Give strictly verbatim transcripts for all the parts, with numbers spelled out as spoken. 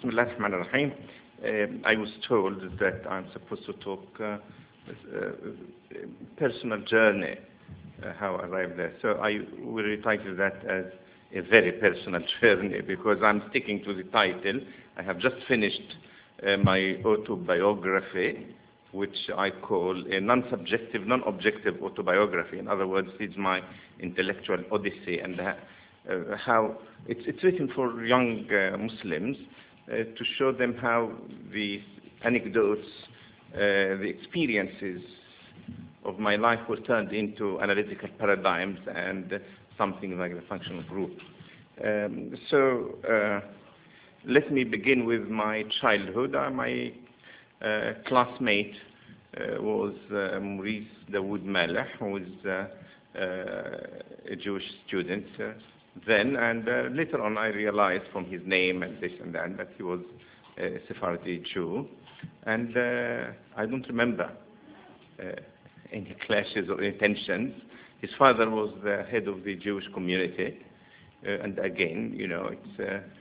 Bismillah ar-Rahman ar-Rahim. Uh, I was told that I'm supposed to talk uh, uh, personal journey, uh, how I arrived there. So I will retitle that as a very personal journey because I'm sticking to the title. I have just finished uh, my autobiography, which I call a non-subjective, non-objective autobiography. In other words, it's my intellectual odyssey and uh, uh, how it's, it's written for young uh, Muslims uh, to show them how the anecdotes, uh, the experiences of my life were turned into analytical paradigms and something like the functional group. Um, so uh, let me begin with my childhood. Uh, my uh, classmate uh, was uh, Maurice Dawood Maleh, who was uh, uh, a Jewish student uh, then, and uh, later on I realized from his name and this and that that he was a Sephardi Jew, and uh, I don't remember uh, any clashes or any tensions. His father was the head of the Jewish community, uh, and again, you know, it's,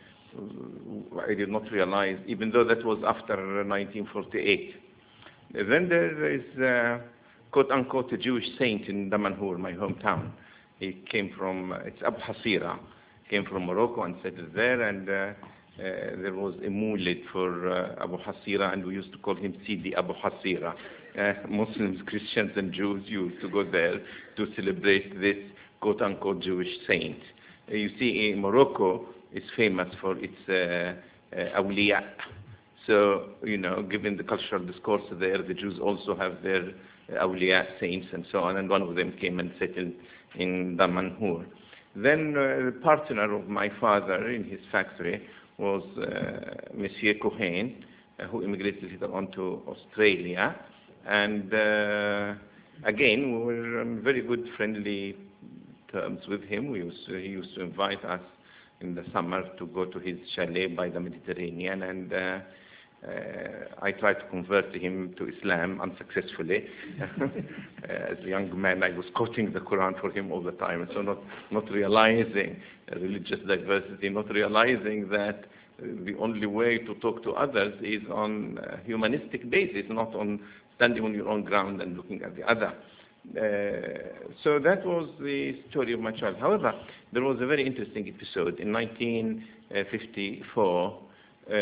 uh, I did not realize, even though that was after nineteen forty-eight. Then there is, uh, quote-unquote, a Jewish saint in Damanhur, my hometown. He came from, it's Abu Hasira, came from Morocco and settled there, and uh, uh, there was a moulid for uh, Abu Hasira, and we used to call him Sidi Abu Hasira. Uh, Muslims, Christians, and Jews used to go there to celebrate this quote-unquote Jewish saint. Uh, you see, Morocco is famous for its uh, uh, awliya. So, you know, given the cultural discourse there, the Jews also have their uh, awliya saints and so on, and one of them came and settled in Damanhur. Then uh, the partner of my father in his factory was uh, Monsieur Cohen, uh, who immigrated later on to Australia. And uh, again, we were on very good friendly terms with him. We used to, he used to invite us in the summer to go to his chalet by the Mediterranean, and uh, uh, I tried to convert him to Islam unsuccessfully. As a young man, I was quoting the Quran for him all the time, so not, not realizing religious diversity, not realizing that the only way to talk to others is on a humanistic basis, not on standing on your own ground and looking at the other. Uh, so that was the story of my child. However, there was a very interesting episode. In nineteen fifty-four, uh,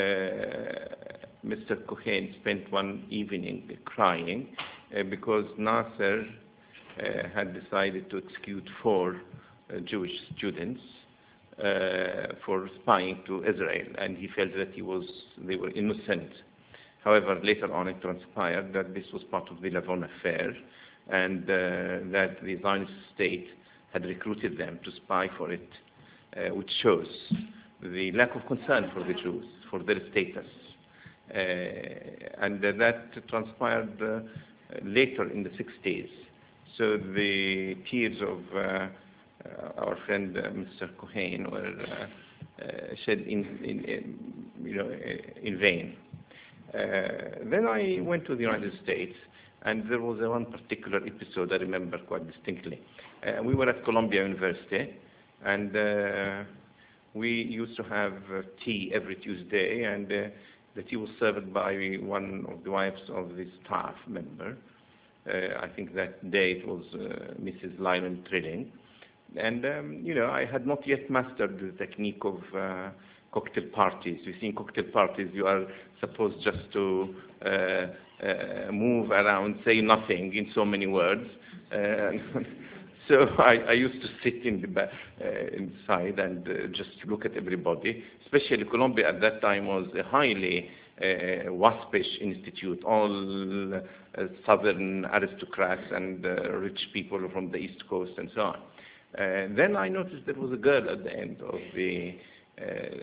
Mister Cohen spent one evening crying uh, because Nasser uh, had decided to execute four uh, Jewish students uh, for spying to Israel, and he felt that he was, they were innocent. However, later on it transpired that this was part of the Lavon affair, and uh, that the Zionist state had recruited them to spy for it, uh, which shows the lack of concern for the Jews, for their status. Uh, and uh, that transpired uh, later in the sixties. So the tears of uh, uh, our friend uh, Mister Cohen were uh, uh, shed in, in, in, you know, in vain. Uh, then I went to the United States, and there was a one particular episode I remember quite distinctly. Uh, we were at Columbia University, and uh, we used to have uh, tea every Tuesday, and uh, the tea was served by one of the wives of the staff member. Uh, I think that day it was uh, Missus Lyman Trilling. And, um, you know, I had not yet mastered the technique of uh, cocktail parties. You see, in cocktail parties, you are supposed just to uh, uh, move around, say nothing in so many words. Uh, so I, I used to sit in the back, uh, inside and uh, just look at everybody. Especially Columbia at that time was a highly uh, waspish institute, all uh, southern aristocrats and uh, rich people from the East Coast and so on. Uh, then I noticed there was a girl at the end of the uh,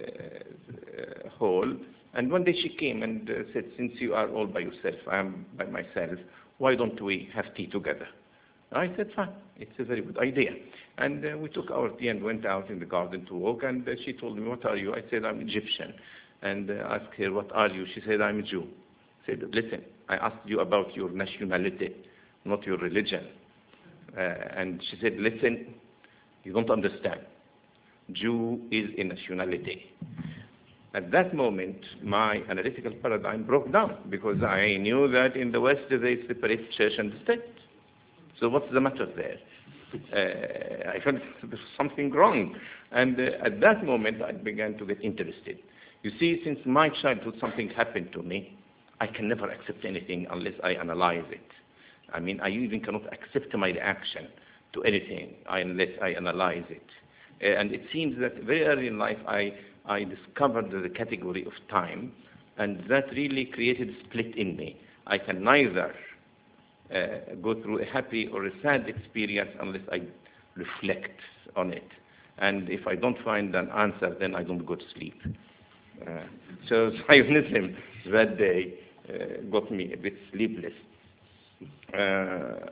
uh, hall, and one day she came and uh, said, since you are all by yourself, I am by myself, why don't we have tea together? I said, fine, it's a very good idea. And uh, we took our tea and went out in the garden to walk, and uh, she told me, what are you? I said, I'm Egyptian. And uh, asked her, what are you? She said, I'm a Jew. I said, listen, I asked you about your nationality, not your religion. Uh, and she said, listen, you don't understand. Jew is a nationality. at that moment, my analytical paradigm broke down because I knew that in the West they separate church and state. So what's the matter there? Uh, I felt there's something wrong. And uh, at that moment, I began to get interested. You see, since my childhood, something happened to me. I can never accept anything unless I analyze it. I mean, I even cannot accept my reaction to anything unless I analyze it. Uh, and it seems that very early in life, I, I discovered the category of time, and that really created a split in me. I can neither uh, go through a happy or a sad experience unless I reflect on it. And if I don't find an answer, then I don't go to sleep. Uh, so Zionism that day uh, got me a bit sleepless. Uh,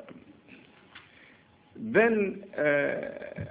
then uh,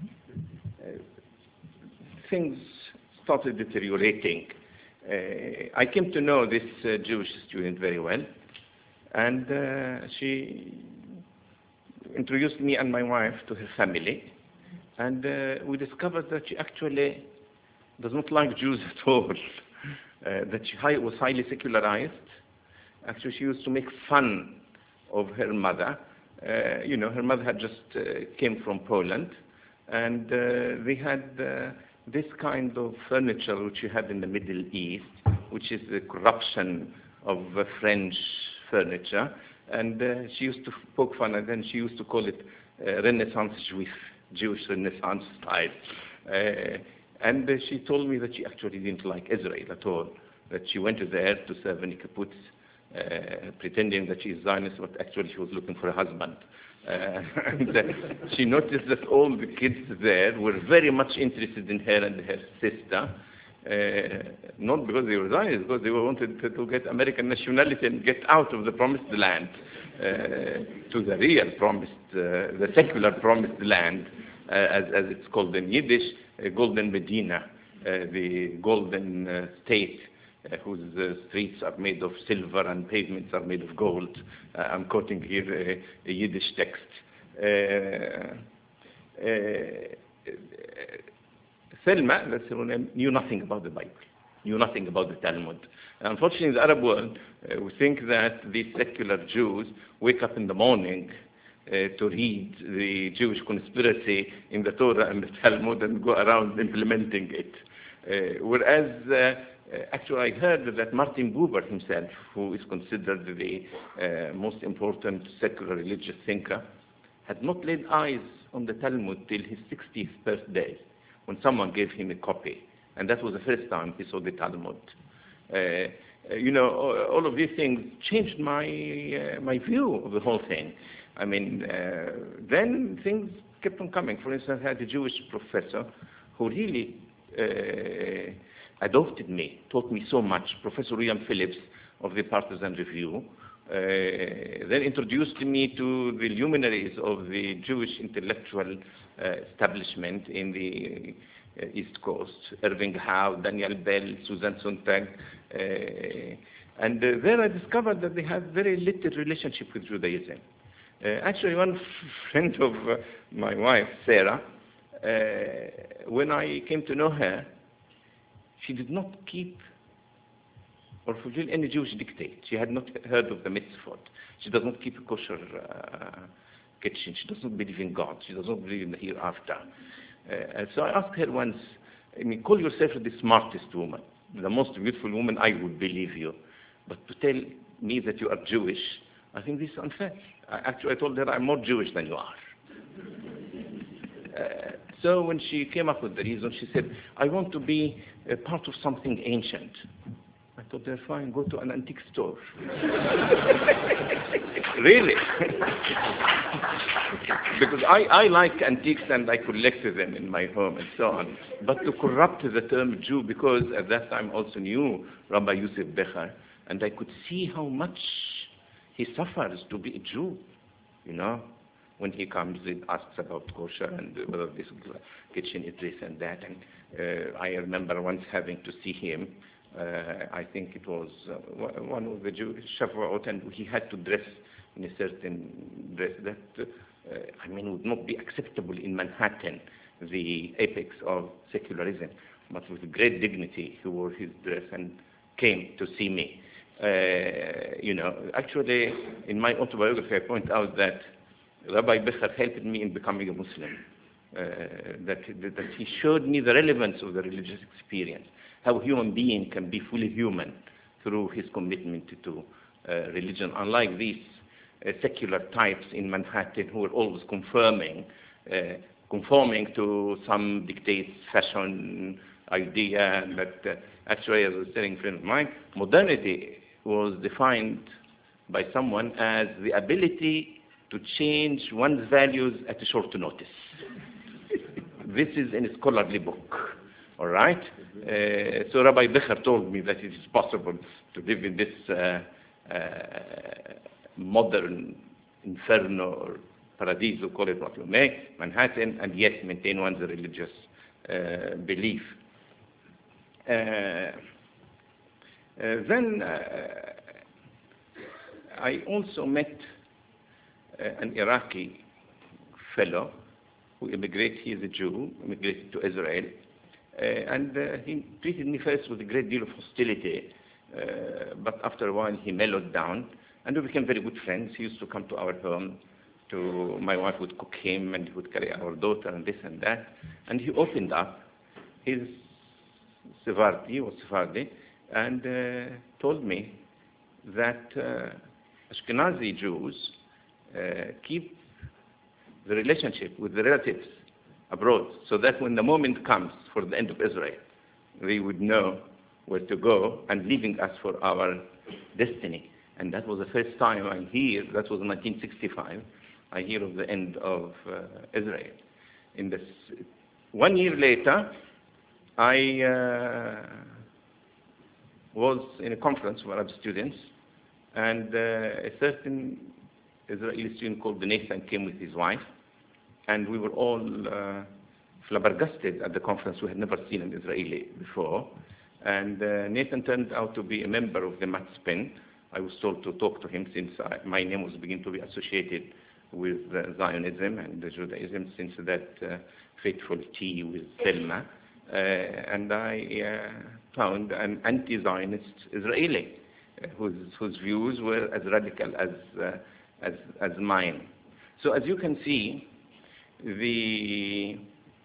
things started deteriorating. Uh, I came to know this uh, Jewish student very well, and uh, she introduced me and my wife to her family, and uh, we discovered that she actually does not like Jews at all, uh, that she high, was highly secularized. Actually, she used to make fun of her mother. Uh, you know, her mother had just uh, came from Poland, and uh, they had uh, this kind of furniture which you had in the Middle East, which is the corruption of uh, French furniture. And uh, she used to poke fun, and then she used to call it uh, Renaissance Juif, Jewish Renaissance style. Uh, and uh, she told me that she actually didn't like Israel at all, that she went there to serve in kibbutz, uh, pretending that she is Zionist, but actually she was looking for a husband. Uh, and uh, she noticed that all the kids there were very much interested in her and her sister, uh, not because they were Zionists, because they wanted to, to get American nationality and get out of the promised land uh, to the real promised, uh, the secular promised land, uh, as, as it's called in Yiddish, uh, Golden Medina, uh, the golden uh, state, Uh, whose uh, streets are made of silver and pavements are made of gold. Uh, I'm quoting here a, a Yiddish text. Uh, uh, Selma, that's her name, knew nothing about the Bible, knew nothing about the Talmud. Unfortunately, in the Arab world, uh, we think that these secular Jews wake up in the morning uh, to read the Jewish conspiracy in the Torah and the Talmud and go around implementing it. Uh, whereas uh, Uh, actually, I heard that Martin Buber himself, who is considered the uh, most important secular religious thinker, had not laid eyes on the Talmud till his sixtieth birthday, when someone gave him a copy. And that was the first time he saw the Talmud. Uh, uh, you know, all of these things changed my, uh, my view of the whole thing. I mean, uh, then things kept on coming. For instance, I had a Jewish professor who really uh, adopted me, taught me so much, Professor William Phillips of the Partisan Review, uh, then introduced me to the luminaries of the Jewish intellectual uh, establishment in the uh, East Coast, Irving Howe, Daniel Bell, Susan Sontag, uh, and uh, there I discovered that they had very little relationship with Judaism. Uh, actually, one friend of uh, my wife, Sarah, uh, when I came to know her, she did not keep or fulfill any Jewish dictate. She had not heard of the mitzvot. She does not keep a kosher uh, kitchen. She does not believe in God. She does not believe in the hereafter. Uh, and so I asked her once, I mean, call yourself the smartest woman, the most beautiful woman, I would believe you. But to tell me that you are Jewish, I think this is unfair. I, actually, I told her I'm more Jewish than you are. Uh, so when she came up with the reason, she said, I want to be a part of something ancient. I told her, fine, go to an antique store. Really? Because I, I like antiques and I collected them in my home and so on. But to corrupt the term Jew, because at that time I also knew Rabbi Yosef Becher, and I could see how much he suffers to be a Jew, you know. When he comes, he asks about kosher and whether this kitchen is this and that. And uh, I remember once having to see him. Uh, I think it was uh, one of the Jewish Shavuot, and he had to dress in a certain dress that, uh, I mean, would not be acceptable in Manhattan, the apex of secularism. but with great dignity, he wore his dress and came to see me. Uh, you know, actually, in my autobiography, I point out that Rabbi Becher helped me in becoming a Muslim. Uh, that, that he showed me the relevance of the religious experience, how a human being can be fully human through his commitment to, to uh, religion, unlike these uh, secular types in Manhattan who are always confirming, uh, conforming to some dictates, fashion, idea, but uh, actually, as I was telling a friend of mine, modernity was defined by someone as the ability to change one's values at a short notice. This is in a scholarly book, all right? Uh, so Rabbi Becher told me that it is possible to live in this uh, uh, modern inferno or paradiso, call it what you may, Manhattan, and yet maintain one's religious uh, belief. Uh, uh, then uh, I also met uh, an Iraqi fellow who immigrated. He is a Jew, immigrated to Israel, uh, and uh, he treated me first with a great deal of hostility, uh, but after a while he mellowed down, and we became very good friends. He used to come to our home. To my wife would cook him, and he would carry our daughter, and this and that, and he opened up his Sephardi, was Sephardi, and uh, told me that uh, Ashkenazi Jews uh, keep the relationship with the relatives abroad, so that when the moment comes for the end of Israel, they would know where to go and leaving us for our destiny. And that was the first time I hear, that was in nineteen sixty-five, I hear of the end of uh, Israel. In this, one year later, I uh, was in a conference of Arab students, and uh, a certain Israeli student called Nathan came with his wife, and we were all uh, flabbergasted at the conference. We had never seen an Israeli before, and uh, Nathan turned out to be a member of the Matzpen. I was told to talk to him since I, my name was beginning to be associated with uh, Zionism and Judaism since that uh, fateful tea with Selma, uh, and I uh, found an anti-Zionist Israeli uh, whose, whose views were as radical as uh, As, as mine. So as you can see, the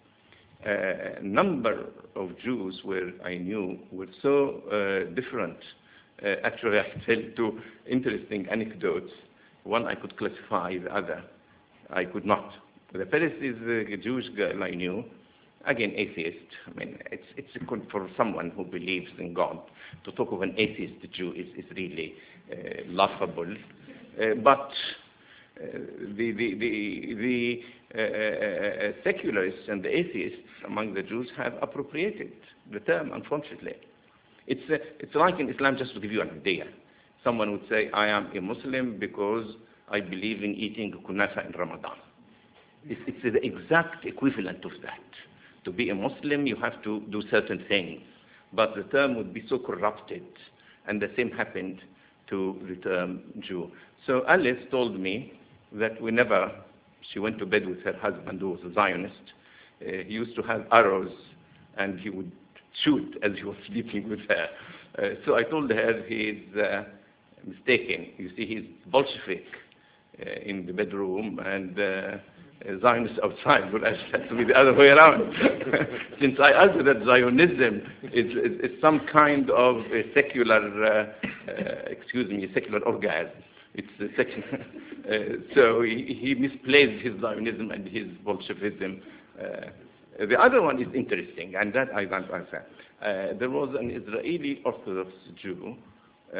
uh, number of Jews where I knew were so uh, different. Uh, actually, I tell two interesting anecdotes. One I could classify, the other I could not. The first is a Jewish girl I knew, again atheist. I mean, it's, it's a, for someone who believes in God, to talk of an atheist Jew is, is really uh, laughable. Uh, but uh, the, the, the, the uh, uh, secularists and the atheists among the Jews have appropriated the term, unfortunately. It's, uh, it's like in Islam, just to give you an idea. Someone would say, I am a Muslim because I believe in eating kunafa in Ramadan. It's, it's the exact equivalent of that. To be a Muslim, you have to do certain things. But the term would be so corrupted, and the same happened to the term Jew. So Alice told me that whenever she went to bed with her husband, who was a Zionist, uh, he used to have arrows, and he would shoot as he was sleeping with her. Uh, so I told her he's uh, mistaken. You see, he's Bolshevik uh, in the bedroom, and uh, Zionist outside, but it has to be the other way around. Since I argue that Zionism is, is, is some kind of a secular, uh, uh, excuse me, a secular orgasm. It's a secular, uh, so he, he misplaced his Zionism and his Bolshevism. Uh, the other one is interesting, and that I don't answer. Uh, there was an Israeli Orthodox Jew uh,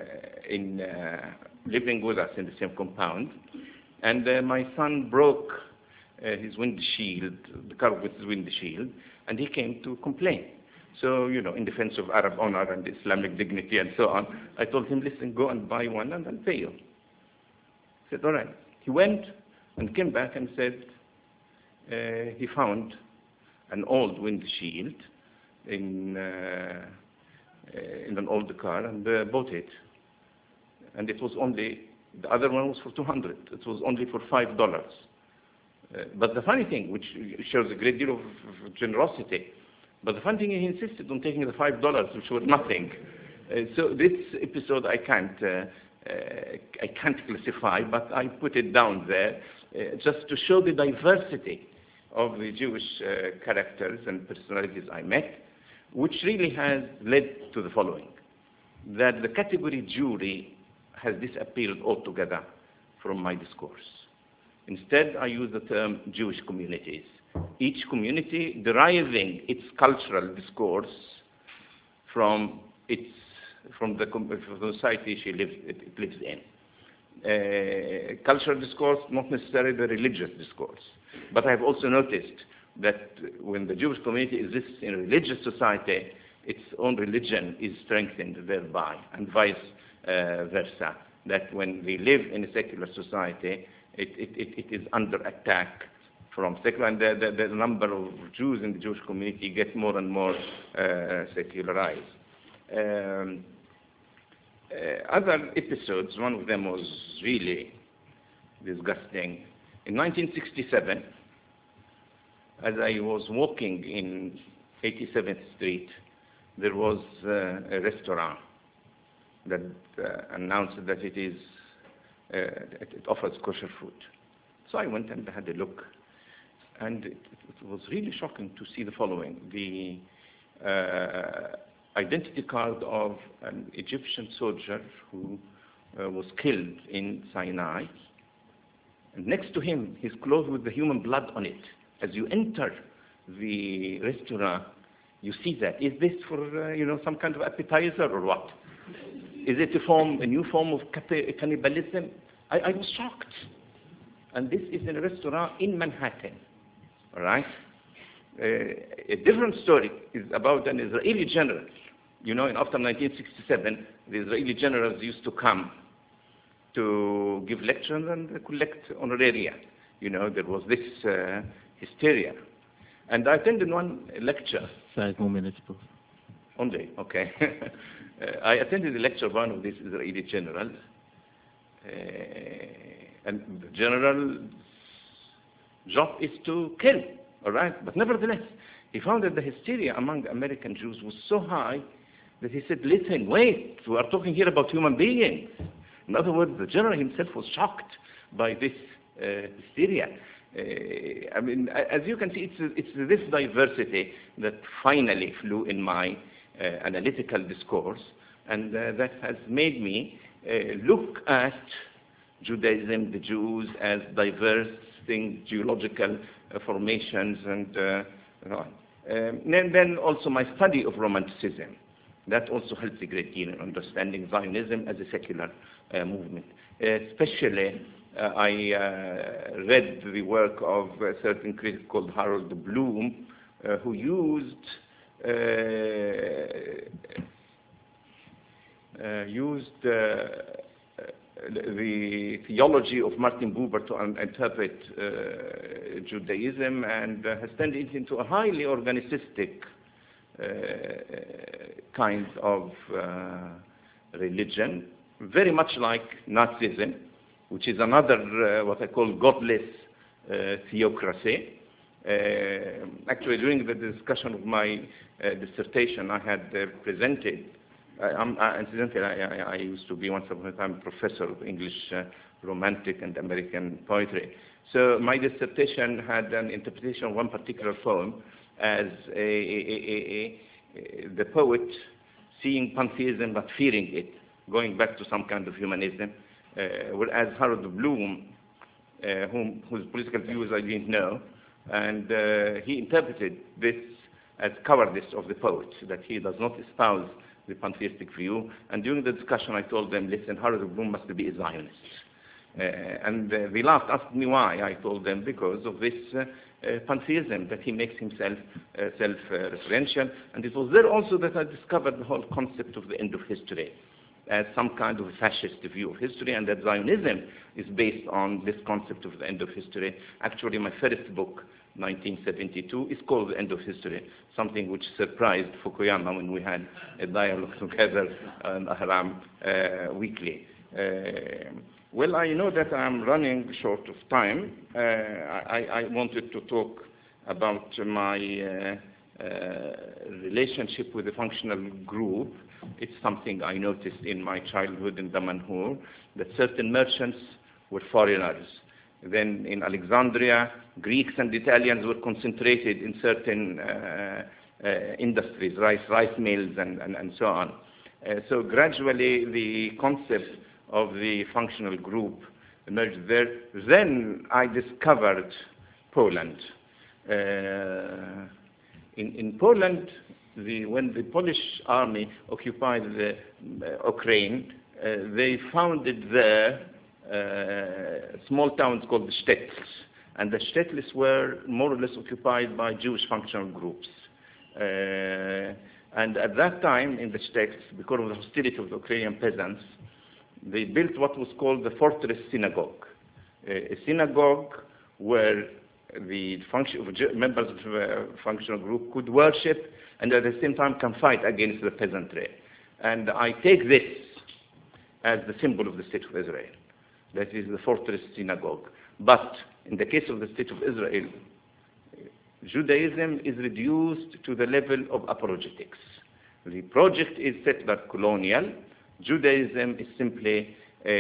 in, uh, living with us in the same compound, and uh, my son broke uh, his windshield, the car with his windshield, and he came to complain. So, you know, in defense of Arab honor and Islamic dignity and so on, I told him, listen, go and buy one and I'll pay you. He said, all right. He went and came back and said uh, he found an old windshield in, uh, in an old car and uh, bought it. And it was only, the other one was for two hundred dollars. It was only for five dollars. Uh, but the funny thing, which shows a great deal of, of generosity, But the funny thing, he insisted on taking the five dollars, which was nothing. Uh, so this episode I can't, uh, uh, I can't classify, but I put it down there uh, just to show the diversity of the Jewish uh, characters and personalities I met, which really has led to the following: that the category Jewry has disappeared altogether from my discourse. Instead, I use the term Jewish communities, each community deriving its cultural discourse from its from the, from the society she lives, it, it lives in. Uh, cultural discourse, not necessarily the religious discourse. But I have also noticed that when the Jewish community exists in a religious society, its own religion is strengthened thereby, and vice uh, versa. That when we live in a secular society, it, it, it, it is under attack from secular, and the, the, the number of Jews in the Jewish community get more and more uh, secularized. Um, uh, other episodes, one of them was really disgusting. In nineteen sixty-seven, as I was walking in eighty-seventh Street, there was uh, a restaurant that uh, announced that it is uh, it offers kosher food. So I went and had a look, and it, it was really shocking to see the following: the uh, identity card of an Egyptian soldier who uh, was killed in Sinai, and next to him, his clothes with the human blood on it. As you enter the restaurant, you see that. Is this for uh, you know some kind of appetizer or what? Is it a form, a new form of cannibalism? I, I was shocked. And this is in a restaurant in Manhattan, all right? Uh, a different story is about an Israeli general. You know, in after nineteen sixty-seven, the Israeli generals used to come to give lectures and collect honoraria. You know, there was this uh, hysteria. And I attended one lecture. Five more minutes, please. Only, okay. uh, I attended a lecture of one of these Israeli generals. Uh, and the general's job is to kill, all right? But nevertheless, he found that the hysteria among American Jews was so high that he said, listen, wait, we are talking here about human beings. In other words, the general himself was shocked by this uh, hysteria. Uh, I mean, as you can see, it's, it's this diversity that finally flew in my uh, analytical discourse, and uh, that has made me uh, look at Judaism, the Jews, as diverse things, geological uh, formations, and uh, so on. Um, and then also my study of Romanticism. That also helped a great deal in understanding Zionism as a secular uh, movement. Uh, especially, uh, I uh, read the work of a certain critic called Harold Bloom, uh, who used uh, uh, used uh, the theology of Martin Buber to un interpret uh, Judaism, and uh, has turned it into a highly organicistic uh, kind of uh, religion, very much like Nazism, which is another uh, what I call godless uh, theocracy. Uh, actually, during the discussion of my uh, dissertation, I had uh, presented I, I'm, I, incidentally, I, I, I used to be once upon a time professor of English uh, Romantic and American poetry. So my dissertation had an interpretation of one particular poem as a, a, a, a, the poet seeing pantheism but fearing it, going back to some kind of humanism, uh, whereas Harold Bloom, uh, whom, whose political views I didn't know, and uh, he interpreted this as cowardice of the poet, that he does not espouse the pantheistic view. And during the discussion, I told them, listen, Harold Bloom must be a Zionist. Uh, and uh, they laughed, asked me why. I told them, because of this uh, uh, pantheism, that he makes himself uh, self-referential. And it was there also that I discovered the whole concept of the end of history as some kind of a fascist view of history, and that Zionism is based on this concept of the end of history. Actually, my first book, nineteen seventy-two, is called The End of History, something which surprised Fukuyama when we had a dialogue together on Ahram uh, weekly. Uh, well, I know that I'm running short of time. Uh, I, I wanted to talk about my uh, relationship with the functional group. It's something I noticed in my childhood in Damanhur, that certain merchants were foreigners. Then in Alexandria, Greeks and Italians were concentrated in certain uh, uh, industries, rice, rice mills and, and, and so on. Uh, so gradually the concept of the functional group emerged there. Then I discovered Poland. Uh, in, in Poland, the, when the Polish army occupied the, uh, Ukraine, uh, they founded there uh, small towns called the shtetls. And the shtetls were more or less occupied by Jewish functional groups. Uh, and at that time, in the shtetls, because of the hostility of the Ukrainian peasants, they built what was called the fortress synagogue, a synagogue where the function, members of the functional group could worship and at the same time can fight against the peasantry. And I take this as the symbol of the State of Israel. That is the fortress synagogue. But in the case of the State of Israel, Judaism is reduced to the level of apologetics. The project is settler colonial. Judaism is simply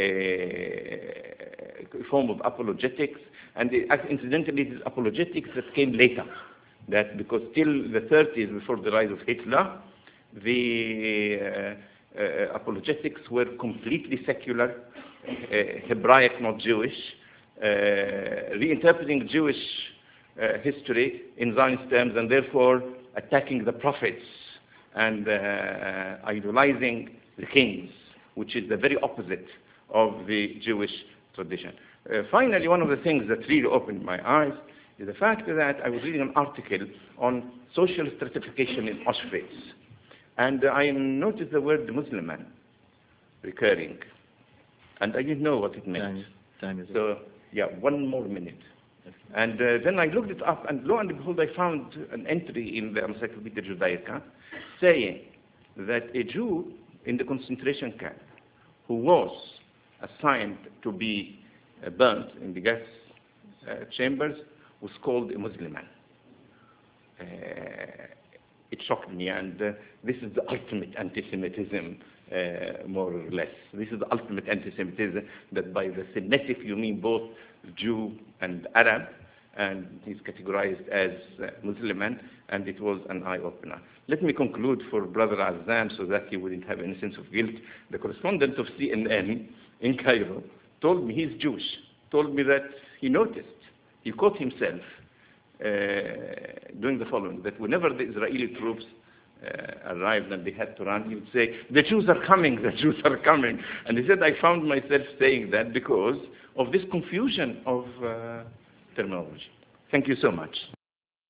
a form of apologetics, and it, incidentally it is apologetics that came later. That because till the thirties, before the rise of Hitler, the uh, uh, apologetics were completely secular, uh, Hebraic, not Jewish, uh, reinterpreting Jewish uh, history in Zionist terms, and therefore attacking the prophets and uh, idolizing the kings, which is the very opposite of the Jewish tradition. Uh, finally, one of the things that really opened my eyes is the fact that I was reading an article on social stratification in Auschwitz, and I noticed the word Muslim recurring, and I didn't know what it meant. Time, time is so, yeah, one more minute. And uh, then I looked it up, and lo and behold, I found an entry in the Encyclopedia Judaica saying that a Jew in the concentration camp who was assigned to be uh, burnt in the gas uh, chambers was called a Muslim. Uh, it shocked me, and uh, this is the ultimate anti-Semitism, uh, more or less. This is the ultimate anti-Semitism, that by the Semitic you mean both Jew and Arab, and he's categorized as uh, Muslim, and it was an eye-opener. Let me conclude for Brother Azam so that he wouldn't have any sense of guilt. The correspondent of C N N in Cairo told me he's Jewish, told me that he noticed, he caught himself uh, doing the following, that whenever the Israeli troops uh, arrived and they had to run, he would say, the Jews are coming, the Jews are coming. And he said, I found myself saying that because of this confusion of uh, terminology. Thank you so much.